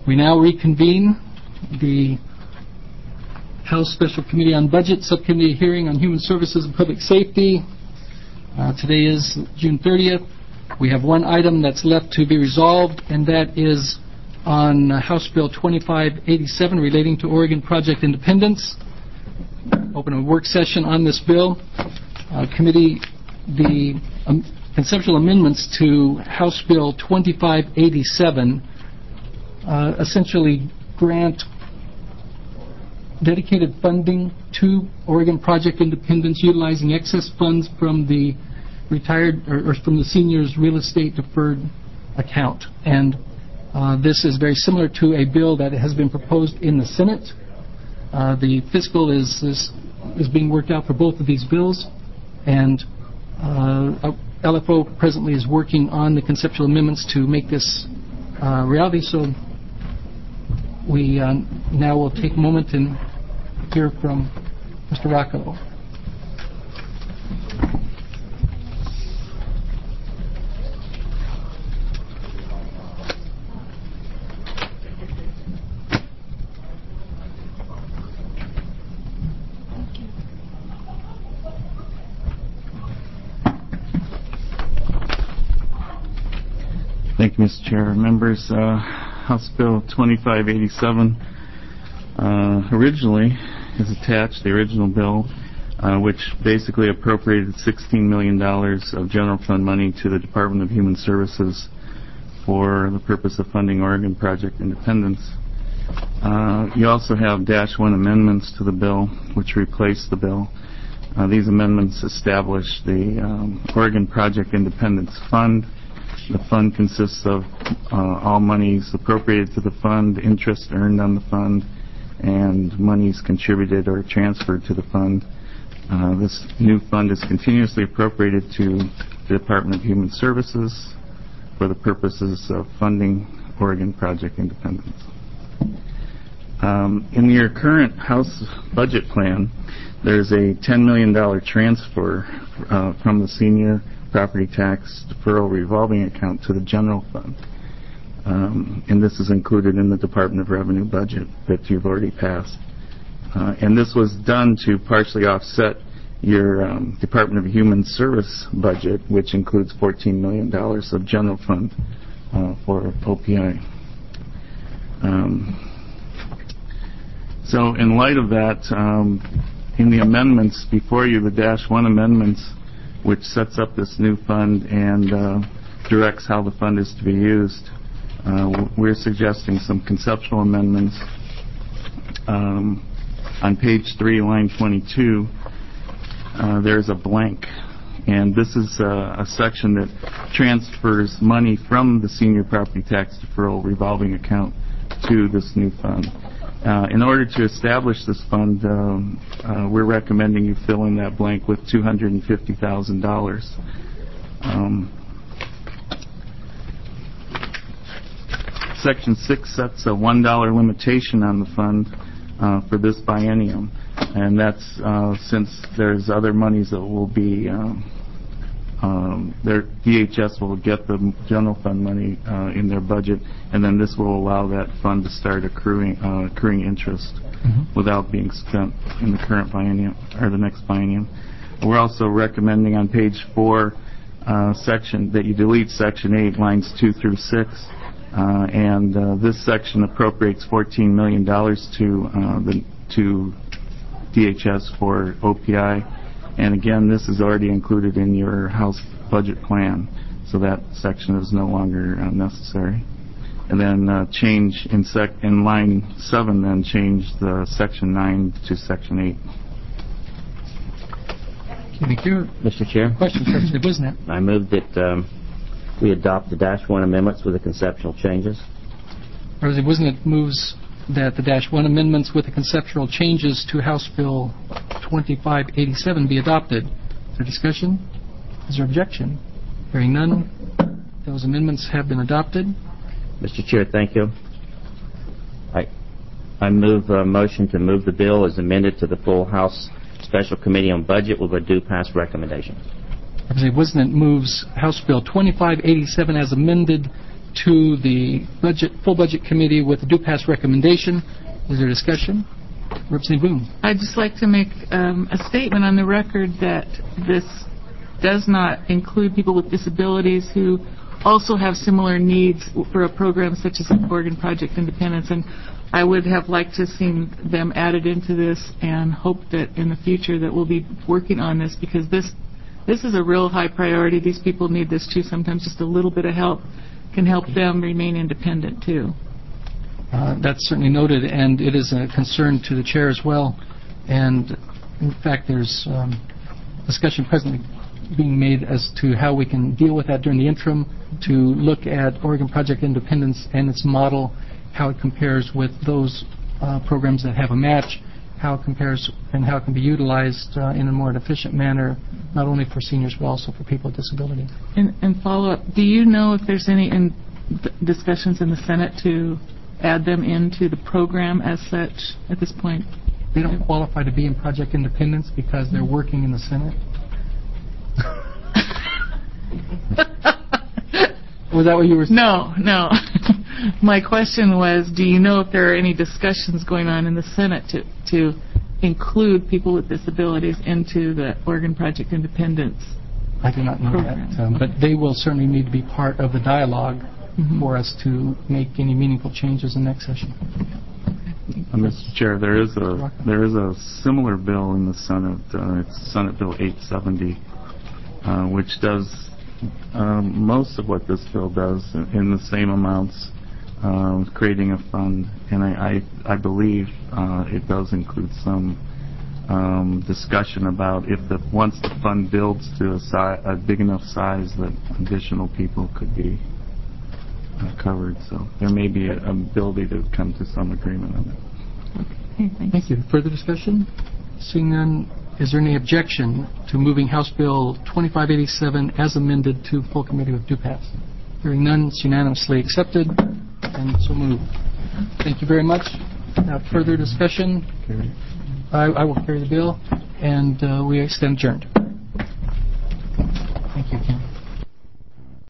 We now reconvene the House Special Committee on Budget Subcommittee hearing on Human Services and Public Safety. Today is June 30th. We have one item that's left to be resolved, and that is on House Bill 2587 relating to Oregon Project Independence. Open a work session on this bill. Committee, the conceptual amendments to House Bill 2587 essentially grant dedicated funding to Oregon Project Independence utilizing excess funds from the retired or from the seniors real estate deferred account. And this is very similar to a bill that has been proposed in the Senate. The fiscal is being worked out for both of these bills, and LFO presently is working on the conceptual amendments to make this reality. So we now will take a moment and hear from Mr. Rocco. Thank you, Mr. Chair. Members, House Bill 2587 originally is attached, the original bill, which basically appropriated $16 million of general fund money to the Department of Human Services for the purpose of funding Oregon Project Independence. You also have -1 amendments to the bill, which replace the bill. These amendments establish the Oregon Project Independence Fund. The fund consists of all monies appropriated to the fund, interest earned on the fund, and monies contributed or transferred to the fund. This new fund is continuously appropriated to the Department of Human Services for the purposes of funding Oregon Project Independence. In your current House budget plan, there's a $10 million transfer from the senior property tax deferral revolving account to the general fund. And this is included in the Department of Revenue budget that you've already passed. And this was done to partially offset your Department of Human Service budget, which includes $14 million of general fund for OPI. So in light of that, in the amendments before you, the -1 amendments, which sets up this new fund and directs how the fund is to be used, we're suggesting some conceptual amendments. On page 3, line 22, there's a blank, and this is a section that transfers money from the senior property tax deferral revolving account to this new fund. In order to establish this fund, we're recommending you fill in that blank with $250,000. Section 6 sets a $1 limitation on the fund for this biennium, and that's since there's other monies that will be their DHS will get the general fund money in their budget, and then this will allow that fund to start accruing interest without being spent in the current biennium or the next biennium. We're also recommending on page 4 section that you delete section 8, lines 2 through 6, and this section appropriates $14 million to DHS for OPI. And again, this is already included in your House budget plan, so that section is no longer necessary. And then change in line 7, then change the section 9 to section 8. Thank you. Mr. Chair. Question, President Wisnet. I move that we adopt the -1 amendments with the conceptual changes. President Wisnet moves that the -1 amendments with the conceptual changes to House Bill 2587 be adopted. Is there discussion? Is there objection? Hearing none, those amendments have been adopted. Mr. Chair, thank you. I move a motion to move the bill as amended to the full House Special Committee on Budget with a due pass recommendation. Representative Wisnet moves House Bill 2587 as amended to the full budget committee with the do-pass recommendation. Is there discussion? Representative Boone. I'd just like to make a statement on the record that this does not include people with disabilities who also have similar needs for a program such as Oregon Project Independence, and I would have liked to have seen them added into this and hope that in the future that we'll be working on this, because this is a real high priority. These people need this too. Sometimes just a little bit of help can help them remain independent too. That's certainly noted, and it is a concern to the chair as well. And in fact, there's discussion presently being made as to how we can deal with that during the interim, to look at Oregon Project Independence and its model, how it compares with those programs that have a match, how it compares and how it can be utilized in a more efficient manner, not only for seniors but also for people with disability. And follow up, do you know if there's any discussions in the Senate to add them into the program as such at this point? They don't qualify to be in Project Independence because they're working in the Senate. Was that what you were saying? No. My question was, do you know if there are any discussions going on in the Senate to include people with disabilities into the Oregon Project Independence? I do not know that, but they will certainly need to be part of the dialogue for us to make any meaningful changes in next session. Mr. Chair, there is a similar bill in the Senate. It's Senate Bill 870, which does most of what this bill does in the same amounts, creating a fund. And I believe it does include some discussion about if once the fund builds to a big enough size that additional people could be covered. So there may be an ability to come to some agreement on that. Okay, thank you. Further discussion? Seeing none, is there any objection to moving House Bill 2587 as amended to full committee with due pass? Hearing none, it's unanimously accepted and so moved. Thank you very much. Now, further discussion? I will carry the bill, and we stand adjourned.